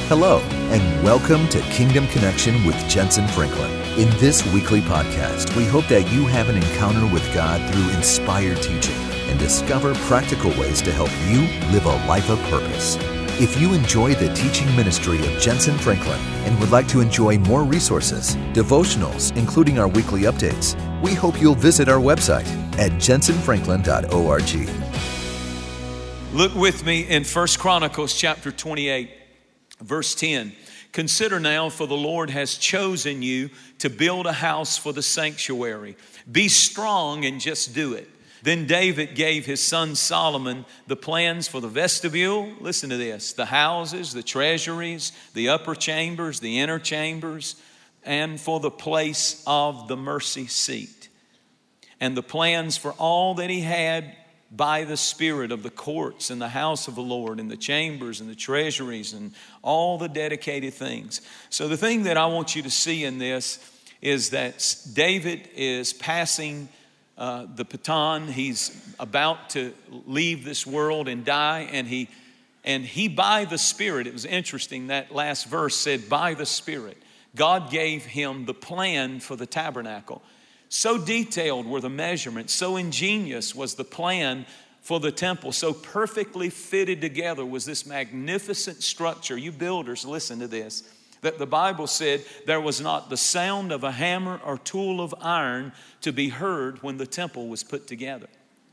Hello, and welcome to Kingdom Connection with Jensen Franklin. In this weekly podcast, we hope that you have an encounter with God through inspired teaching and discover practical ways to help you live a life of purpose. If you enjoy the teaching ministry of Jensen Franklin and would like to enjoy more resources, devotionals, including our weekly updates, we hope you'll visit our website at jensenfranklin.org. Look with me in 1 Chronicles chapter 28, verse 10. Consider now, for the Lord has chosen you to build a house for the sanctuary. Be strong and just do it. Then David gave his son Solomon the plans for the vestibule. Listen to this: the houses, the treasuries, the upper chambers, the inner chambers, and for the place of the mercy seat. And the plans for all that he had by the Spirit of the courts and the house of the Lord and the chambers and the treasuries and all the dedicated things. So the thing that I want you to see in this is that David is passing the baton. He's about to leave this world and die, and he by the Spirit, it was interesting, that last verse said by the Spirit, God gave him the plan for the tabernacle. So detailed were the measurements, so ingenious was the plan for the temple, so perfectly fitted together was this magnificent structure. You builders, listen to this, that the Bible said there was not the sound of a hammer or tool of iron to be heard when the temple was put together.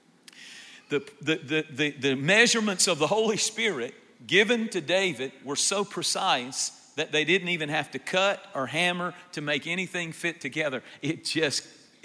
The measurements of the Holy Spirit given to David were so precise that they didn't even have to cut or hammer to make anything fit together. It just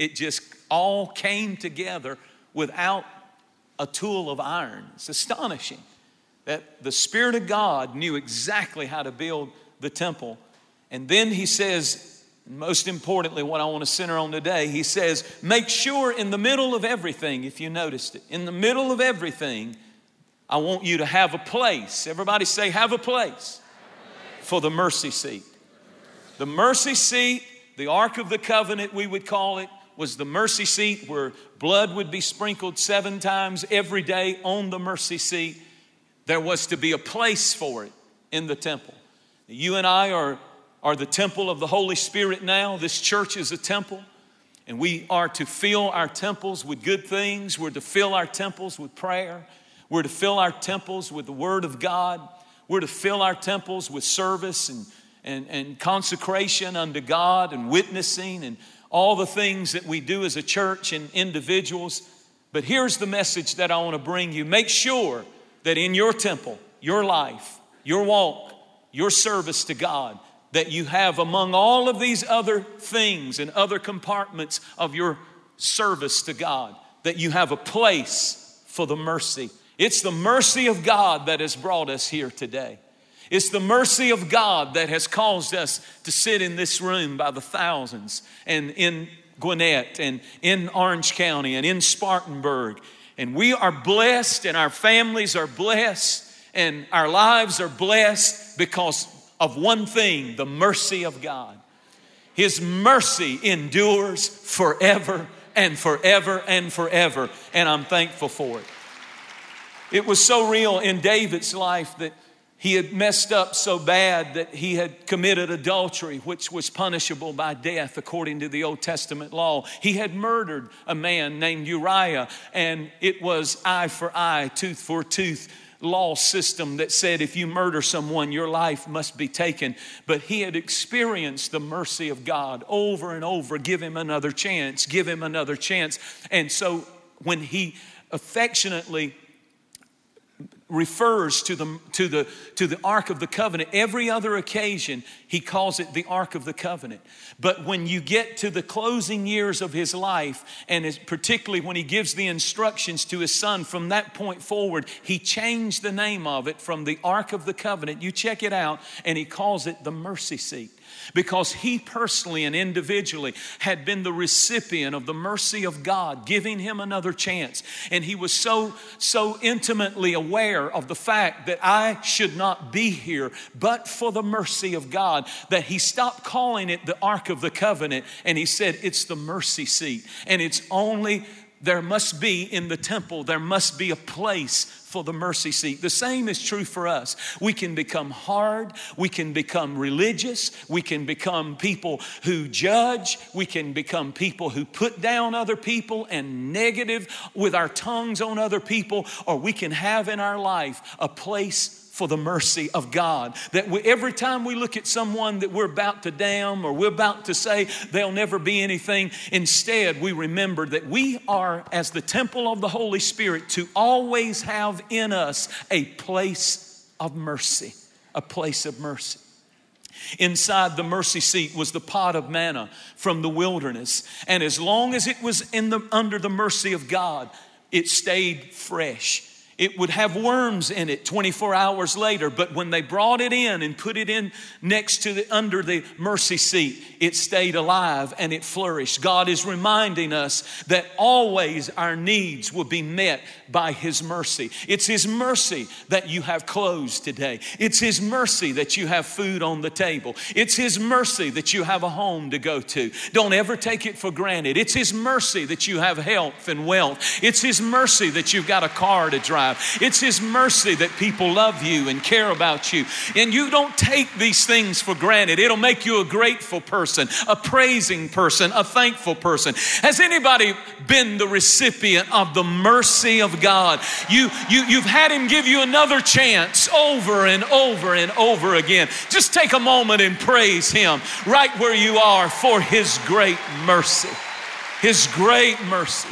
all came together without a tool of iron. It's astonishing that the Spirit of God knew exactly how to build the temple. And then he says, most importantly, what I want to center on today, he says, make sure in the middle of everything, if you noticed it, in the middle of everything, I want you to have a place. Everybody say, have a place for the mercy seat. The mercy seat, the Ark of the Covenant, we would call it, was the mercy seat where blood would be sprinkled 7 times every day on the mercy seat. There was to be a place for it in the temple. You and I are the temple of the Holy Spirit now. This church is a temple, and we are to fill our temples with good things. We're to fill our temples with prayer. We're to fill our temples with the Word of God. We're to fill our temples with service and consecration unto God and witnessing and all the things that we do as a church and individuals. But here's the message that I want to bring you. Make sure that in your temple, your life, your walk, your service to God, that you have among all of these other things and other compartments of your service to God, that you have a place for the mercy. It's the mercy of God that has brought us here today. It's the mercy of God that has caused us to sit in this room by the thousands, and in Gwinnett and in Orange County and in Spartanburg. And we are blessed, and our families are blessed, and our lives are blessed because of one thing: the mercy of God. His mercy endures forever and forever and forever, and I'm thankful for it. It was so real in David's life that he had messed up so bad that he had committed adultery, which was punishable by death according to the Old Testament law. He had murdered a man named Uriah, and it was eye for eye, tooth for tooth law system that said if you murder someone, your life must be taken. But he had experienced the mercy of God over and over. Give him another chance, give him another chance. And so when he affectionately refers to the Ark of the Covenant, every other occasion he calls it the Ark of the Covenant. But when you get to the closing years of his life, and particularly when he gives the instructions to his son, from that point forward, he changed the name of it from the Ark of the Covenant. You check it out, and he calls it the mercy seat. Because he personally and individually had been the recipient of the mercy of God, giving him another chance. And he was so intimately aware of the fact that I should not be here but for the mercy of God, that he stopped calling it the Ark of the Covenant, and he said it's the mercy seat. And it's only there must be in the temple, there must be a place for the mercy seat. The same is true for us. We can become hard. We can become religious. We can become people who judge. We can become people who put down other people and negative with our tongues on other people. Or we can have in our life a place for the mercy of God. That every time we look at someone that we're about to damn or we're about to say they'll never be anything, instead we remember that we are, as the temple of the Holy Spirit, to always have in us a place of mercy. A place of mercy. Inside the mercy seat was the pot of manna from the wilderness. And as long as it was under the mercy of God, it stayed fresh. It would have worms in it 24 hours later, but when they brought it in and put it in next to under the mercy seat, it stayed alive and it flourished. God is reminding us that always our needs will be met by His mercy. It's His mercy that you have clothes today. It's His mercy that you have food on the table. It's His mercy that you have a home to go to. Don't ever take it for granted. It's His mercy that you have health and wealth. It's His mercy that you've got a car to drive. It's His mercy that people love you and care about you. And you don't take these things for granted. It'll make you a grateful person, a praising person, a thankful person. Has anybody been the recipient of the mercy of God? You've had Him give you another chance over and over and over again. Just take a moment and praise Him right where you are for His great mercy. His great mercy.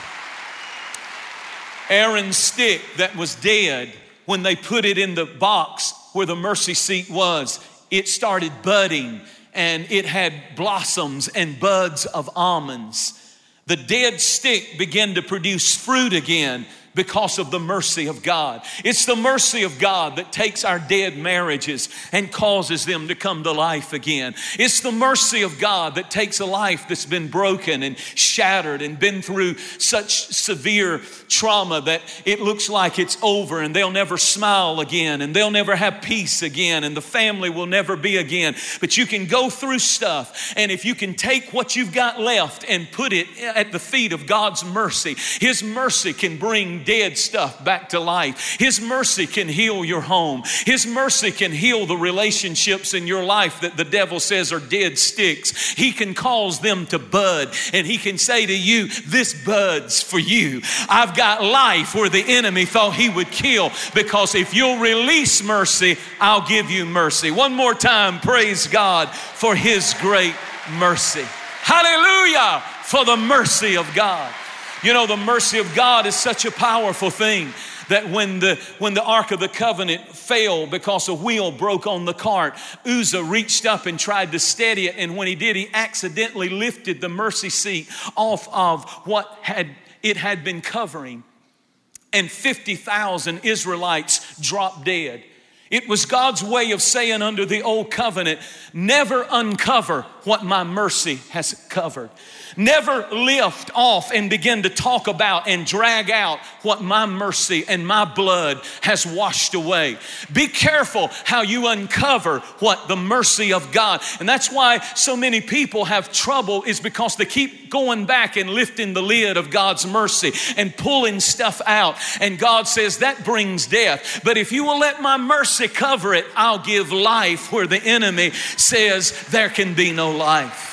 Aaron's stick that was dead, when they put it in the box where the mercy seat was, it started budding and it had blossoms and buds of almonds. The dead stick began to produce fruit again because of the mercy of God. It's the mercy of God that takes our dead marriages and causes them to come to life again. It's the mercy of God that takes a life that's been broken and shattered and been through such severe trauma that it looks like it's over and they'll never smile again and they'll never have peace again and the family will never be again. But you can go through stuff, and if you can take what you've got left and put it at the feet of God's mercy, His mercy can bring dead stuff back to life. His mercy can heal your home. His mercy can heal the relationships in your life that the devil says are dead sticks. He can cause them to bud, and He can say to you, this buds for you. I've got life where the enemy thought he would kill, because if you'll release mercy, I'll give you mercy. One more time, praise God for His great mercy. Hallelujah for the mercy of God. You know, the mercy of God is such a powerful thing that when the Ark of the Covenant fell because a wheel broke on the cart, Uzzah reached up and tried to steady it. And when he did, he accidentally lifted the mercy seat off of what it had been covering. And 50,000 Israelites dropped dead. It was God's way of saying under the old covenant, never uncover what my mercy has covered. Never lift off and begin to talk about and drag out what my mercy and my blood has washed away. Be careful how you uncover what the mercy of God. And that's why so many people have trouble, is because they keep going back and lifting the lid of God's mercy and pulling stuff out. And God says that brings death. But if you will let my mercy cover it, I'll give life where the enemy says there can be no life.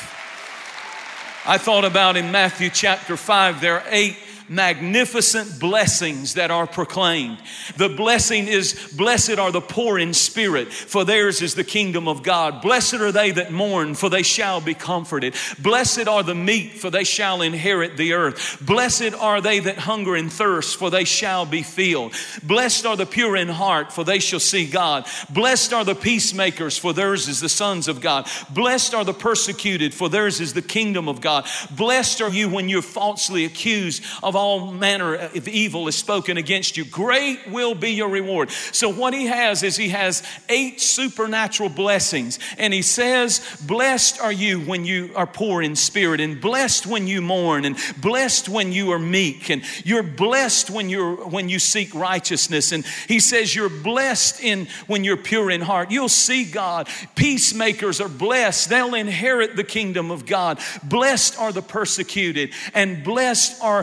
I thought about in Matthew chapter 5, there are 8 magnificent blessings that are proclaimed. The blessing is, blessed are the poor in spirit, for theirs is the kingdom of God. Blessed are they that mourn, for they shall be comforted. Blessed are the meek, for they shall inherit the earth. Blessed are they that hunger and thirst, for they shall be filled. Blessed are the pure in heart, for they shall see God. Blessed are the peacemakers, for theirs is the sons of God. Blessed are the persecuted, for theirs is the kingdom of God. Blessed are you when you're falsely accused of all manner of evil is spoken against you. Great will be your reward. So what he has is he has 8 supernatural blessings. And he says, blessed are you when you are poor in spirit, and blessed when you mourn, and blessed when you are meek, and you're blessed when you seek righteousness. And he says you're blessed when you're pure in heart. You'll see God. Peacemakers are blessed. They'll inherit the kingdom of God. Blessed are the persecuted, and blessed are those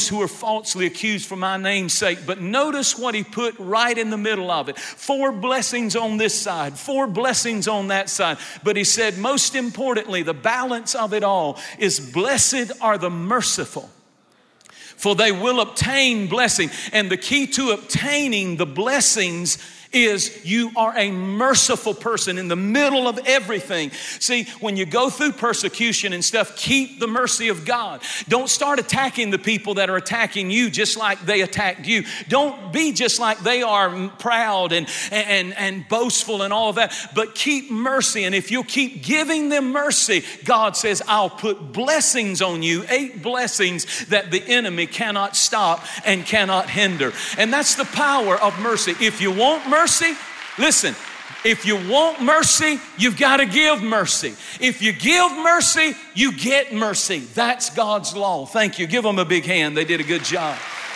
those who are falsely accused for my name's sake. But notice what he put right in the middle of it. 4 blessings on this side, 4 blessings on that side. But he said, most importantly, the balance of it all is blessed are the merciful, for they will obtain blessing. And the key to obtaining the blessings is you are a merciful person in the middle of everything. See, when you go through persecution and stuff, keep the mercy of God. Don't start attacking the people that are attacking you just like they attacked you. Don't be just like they are, proud and boastful and all of that, but keep mercy. And if you'll keep giving them mercy, God says, I'll put blessings on you, 8 blessings that the enemy cannot stop and cannot hinder. And that's the power of mercy. If you want mercy, listen, if you want mercy, you've got to give mercy. If you give mercy, you get mercy. That's God's law. Thank you. Give them a big hand. They did a good job.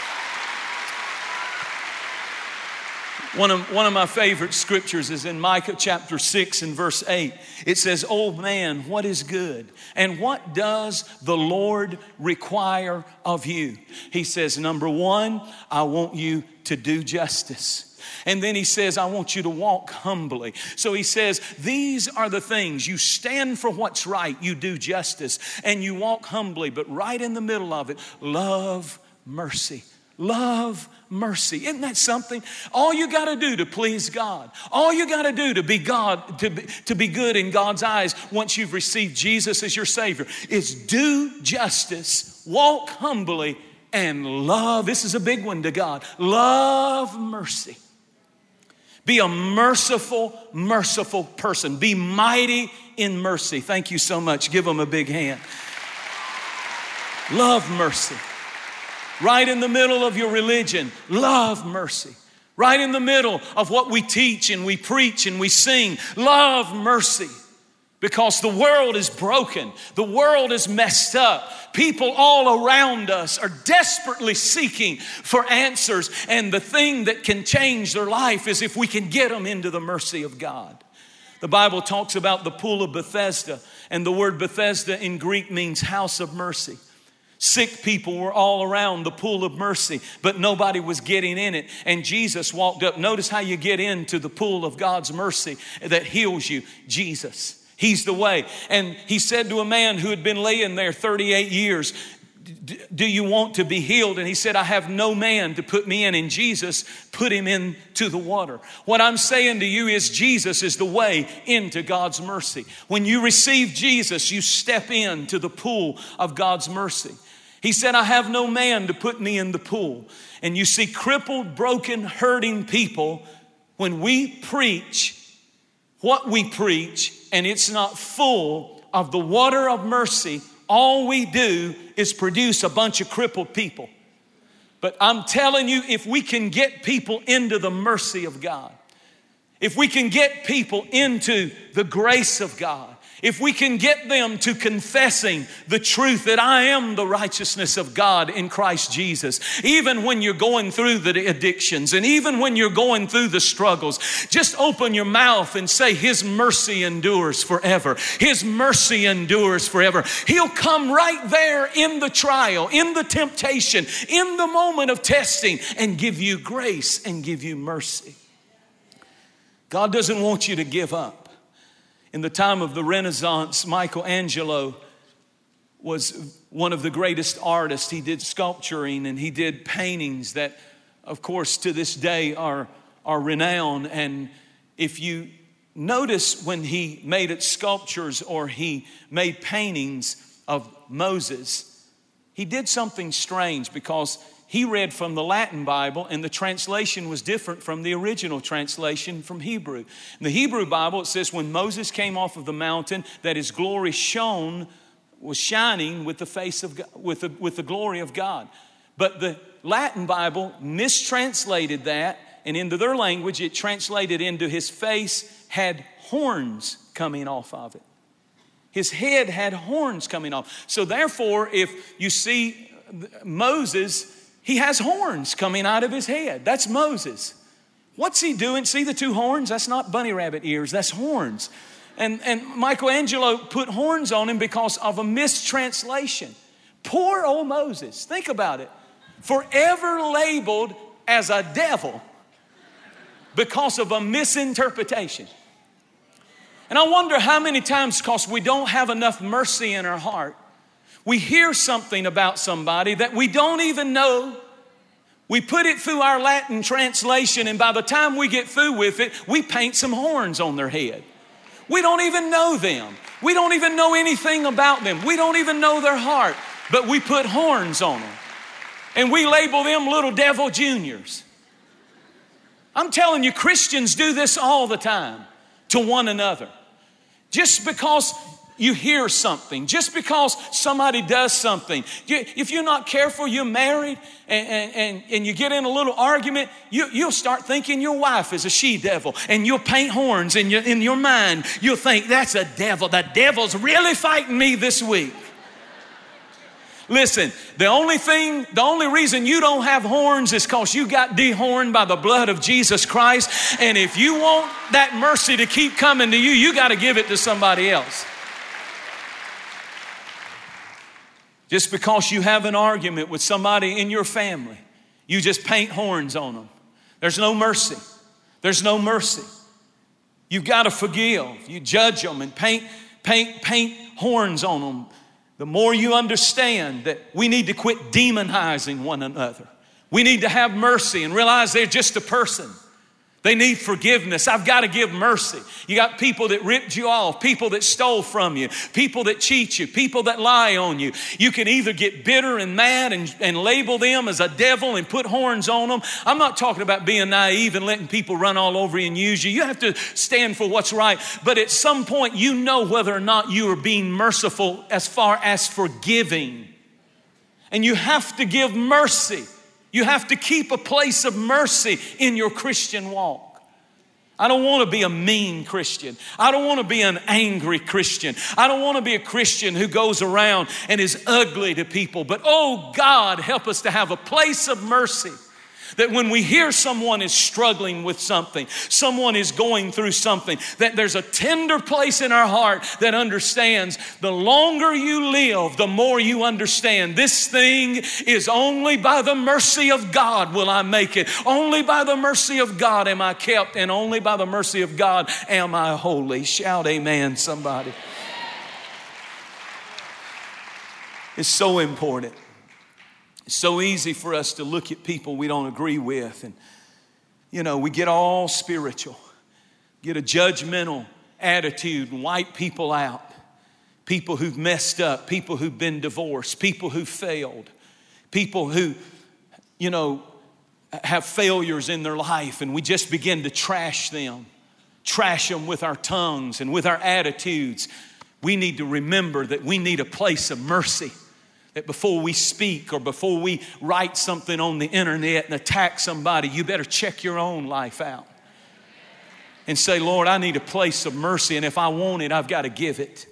One of my favorite scriptures is in Micah chapter 6 and verse 8. It says, "Oh man, what is good? And what does the Lord require of you?" He says, number 1, I want you to do justice. And then he says, I want you to walk humbly. So he says, these are the things. You stand for what's right. You do justice and you walk humbly. But right in the middle of it, love mercy. Love mercy. Isn't that something? All you got to do to please God, all you got to do to be God, to be good in God's eyes once you've received Jesus as your Savior, is do justice, walk humbly, and love. This is a big one to God. Love mercy. Be a merciful, merciful person. Be mighty in mercy. Thank you so much. Give them a big hand. Love mercy. Right in the middle of your religion, love mercy. Right in the middle of what we teach and we preach and we sing, love mercy. Because the world is broken. The world is messed up. People all around us are desperately seeking for answers. And the thing that can change their life is if we can get them into the mercy of God. The Bible talks about the pool of Bethesda. And the word Bethesda in Greek means house of mercy. Sick people were all around the pool of mercy, but nobody was getting in it. And Jesus walked up. Notice how you get into the pool of God's mercy that heals you. Jesus. He's the way. And he said to a man who had been laying there 38 years, do you want to be healed? And he said, I have no man to put me in. And Jesus put him into the water. What I'm saying to you is Jesus is the way into God's mercy. When you receive Jesus, you step into the pool of God's mercy. He said, I have no man to put me in the pool. And you see crippled, broken, hurting people, when we preach what we preach, and it's not full of the water of mercy, all we do is produce a bunch of crippled people. But I'm telling you, if we can get people into the mercy of God, if we can get people into the grace of God, if we can get them to confessing the truth that I am the righteousness of God in Christ Jesus, even when you're going through the addictions and even when you're going through the struggles, just open your mouth and say, His mercy endures forever. His mercy endures forever. He'll come right there in the trial, in the temptation, in the moment of testing, and give you grace and give you mercy. God doesn't want you to give up. In the time of the Renaissance, Michelangelo was one of the greatest artists. He did sculpturing and he did paintings that, of course, to this day are renowned. And if you notice when he made sculptures or he made paintings of Moses, he did something strange because he read from the Latin Bible and the translation was different from the original translation from Hebrew. In the Hebrew Bible, it says when Moses came off of the mountain, that his glory was shining with the face of God, with the glory of God. But the Latin Bible mistranslated that, and into their language, it translated into his face had horns coming off of it. His head had horns coming off. So therefore, if you see Moses, he has horns coming out of his head. That's Moses. What's he doing? See the 2 horns? That's not bunny rabbit ears. That's horns. And Michelangelo put horns on him because of a mistranslation. Poor old Moses. Think about it. forever labeled as a devil because of a misinterpretation. And I wonder how many times, because we don't have enough mercy in our heart, we hear something about somebody that we don't even know. We put it through our Latin translation, and by the time we get through with it, we paint some horns on their head. We don't even know them. We don't even know anything about them. We don't even know their heart, but we put horns on them. And we label them little devil juniors. I'm telling you, Christians do this all the time to one another. Just because you hear something, just because somebody does something. If you're not careful, you're married and you get in a little argument, you'll start thinking your wife is a she-devil, and you'll paint horns in your mind. You'll think, that's a devil. The devil's really fighting me this week. Listen, the only reason you don't have horns is because you got dehorned by the blood of Jesus Christ. And if you want that mercy to keep coming to you, you got to give it to somebody else. Just because you have an argument with somebody in your family, you just paint horns on them. There's no mercy. There's no mercy. You've got to forgive. You judge them and paint horns on them. The more you understand that we need to quit demonizing one another. We need to have mercy and realize they're just a person. They need forgiveness. I've got to give mercy. You got people that ripped you off, people that stole from you, people that cheat you, people that lie on you. You can either get bitter and mad and label them as a devil and put horns on them. I'm not talking about being naive and letting people run all over you and use you. You have to stand for what's right. But at some point, you know whether or not you are being merciful as far as forgiving. And you have to give mercy. You have to keep a place of mercy in your Christian walk. I don't want to be a mean Christian. I don't want to be an angry Christian. I don't want to be a Christian who goes around and is ugly to people. But oh God, help us to have a place of mercy. That when we hear someone is struggling with something, someone is going through something, that there's a tender place in our heart that understands the longer you live, the more you understand this thing is only by the mercy of God will I make it. Only by the mercy of God am I kept, and only by the mercy of God am I holy. Shout amen, somebody. It's so important. It's so easy for us to look at people we don't agree with, and we get all spiritual, get a judgmental attitude and wipe people out. People who've messed up, people who've been divorced, people who failed, people who, have failures in their life, and we just begin to trash them with our tongues and with our attitudes. We need to remember that we need a place of mercy. That before we speak or before we write something on the internet and attack somebody, you better check your own life out. And say, Lord, I need a place of mercy, and if I want it, I've got to give it.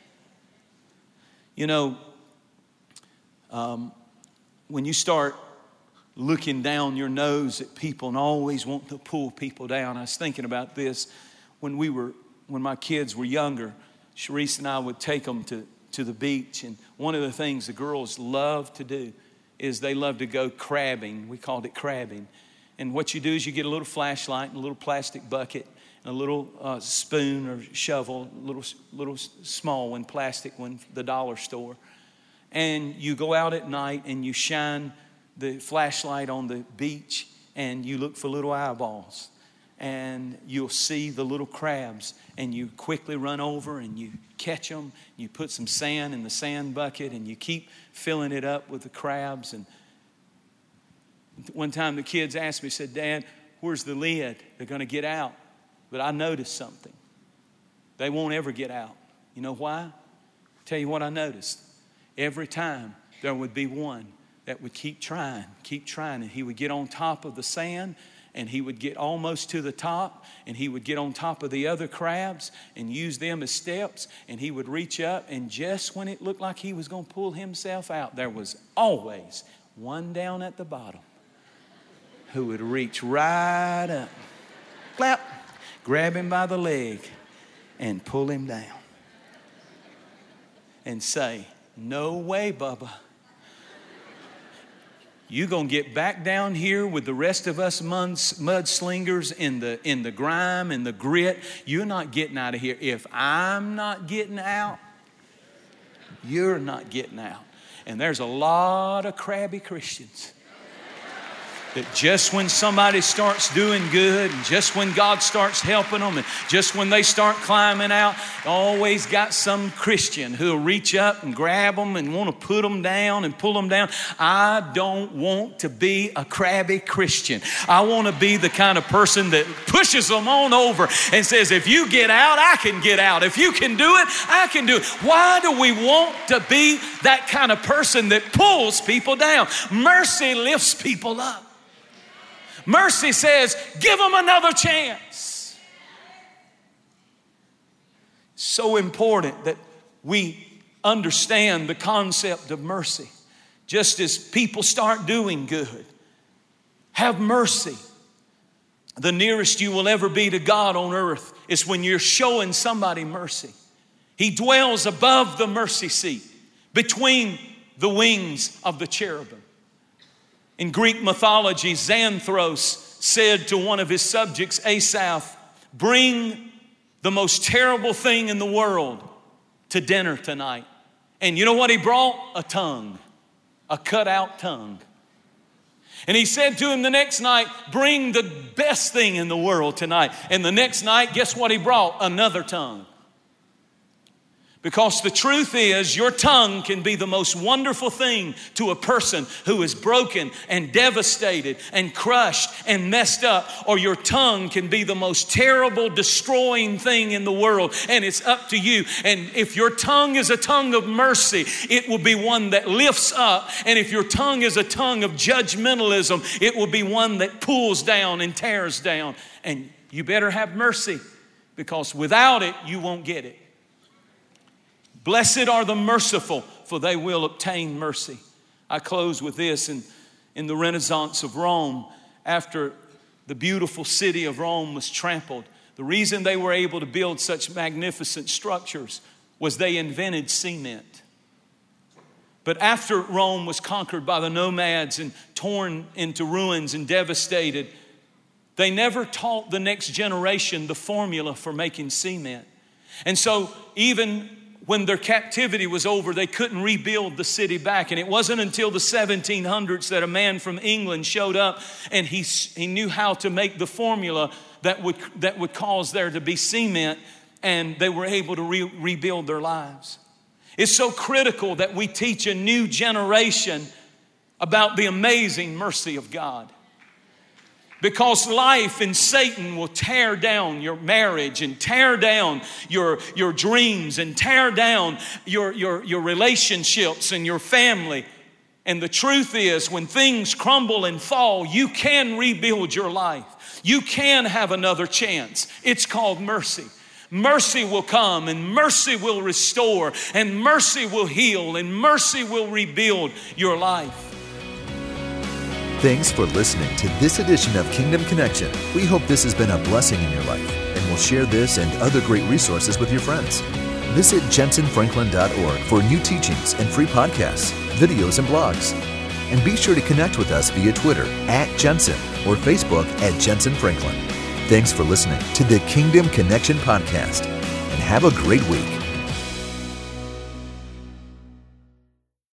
When you start looking down your nose at people and always wanting to pull people down, I was thinking about this when my kids were younger. Sharice and I would take them to the beach, and one of the things the girls love to do is they love to go crabbing. We called it crabbing. And what you do is you get a little flashlight and a little plastic bucket and a little spoon or shovel, little small one, plastic one, the dollar store. And you go out at night and you shine the flashlight on the beach and you look for little eyeballs. And you'll see the little crabs, and you quickly run over and you catch them. You put some sand in the sand bucket and you keep filling it up with the crabs. And one time the kids asked me, said, Dad, where's the lid? They're going to get out. But I noticed something. They won't ever get out. You know why? I'll tell you what I noticed. Every time there would be one that would keep trying, and he would get on top of the sand, and he would get almost to the top, and he would get on top of the other crabs and use them as steps, and he would reach up, and just when it looked like he was going to pull himself out, there was always one down at the bottom who would reach right up, clap, grab him by the leg, and pull him down and say, no way, Bubba. you're going to get back down here with the rest of us mudslingers in the grime and the grit. You're not getting out of here. If I'm not getting out, you're not getting out. And there's a lot of crabby Christians that just when somebody starts doing good, and just when God starts helping them, and just when they start climbing out, always got some Christian who'll reach up and grab them and want to put them down and pull them down. I don't want to be a crabby Christian. I want to be the kind of person that pushes them on over and says, if you get out, I can get out. If you can do it, I can do it. Why do we want to be that kind of person that pulls people down? Mercy lifts people up. Mercy says, give them another chance. So important that we understand the concept of mercy. Just as people start doing good, have mercy. The nearest you will ever be to God on earth is when you're showing somebody mercy. He dwells above the mercy seat, between the wings of the cherubim. In Greek mythology, Xanthros said to one of his subjects, Asaph, bring the most terrible thing in the world to dinner tonight. And you know what he brought? A tongue, a cut out tongue. And he said to him the next night, bring the best thing in the world tonight. And the next night, guess what he brought? Another tongue. Because the truth is, your tongue can be the most wonderful thing to a person who is broken and devastated and crushed and messed up. Or your tongue can be the most terrible, destroying thing in the world. And it's up to you. And if your tongue is a tongue of mercy, it will be one that lifts up. And if your tongue is a tongue of judgmentalism, it will be one that pulls down and tears down. And you better have mercy, because without it, you won't get it. Blessed are the merciful, for they will obtain mercy. I close with this. In the Renaissance of Rome, after the beautiful city of Rome was trampled, the reason they were able to build such magnificent structures was they invented cement. But after Rome was conquered by the nomads and torn into ruins and devastated, they never taught the next generation the formula for making cement. And so even when their captivity was over, they couldn't rebuild the city back. And it wasn't until the 1700s that a man from England showed up, and he knew how to make the formula that would cause there to be cement, and they were able to rebuild their lives. It's so critical that we teach a new generation about the amazing mercy of God. Because life and Satan will tear down your marriage and tear down your dreams and tear down your relationships and your family. And the truth is, when things crumble and fall, you can rebuild your life. You can have another chance. It's called mercy. Mercy will come, and mercy will restore, and mercy will heal, and mercy will rebuild your life. Thanks for listening to this edition of Kingdom Connection. We hope this has been a blessing in your life, and we'll share this and other great resources with your friends. Visit jensenfranklin.org for new teachings and free podcasts, videos, and blogs. And be sure to connect with us via Twitter @Jensen or Facebook @JensenFranklin. Thanks for listening to the Kingdom Connection podcast, and have a great week.